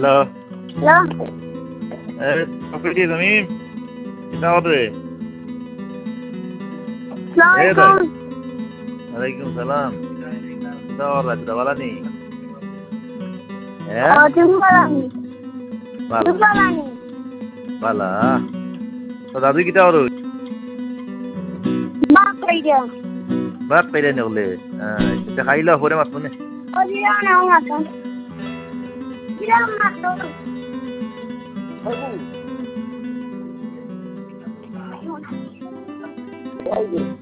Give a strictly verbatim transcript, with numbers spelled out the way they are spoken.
hello hello প্রকৃতি তুমি কিতা করে এ আসসালামু ভাই আলাইকুম ওয়ালাইকুম সালাম কিতা ওরা কিতা বলা নি ও হ্যাঁ তুমি বলানি ভালো তুমি বলানি ভালা তো দাদু কিতা করো বাপ কইরা ভাত পাইলে নি বলে এটা খাইলো পরে মাত মনে ও দিরা না মাতো দিরা মাতো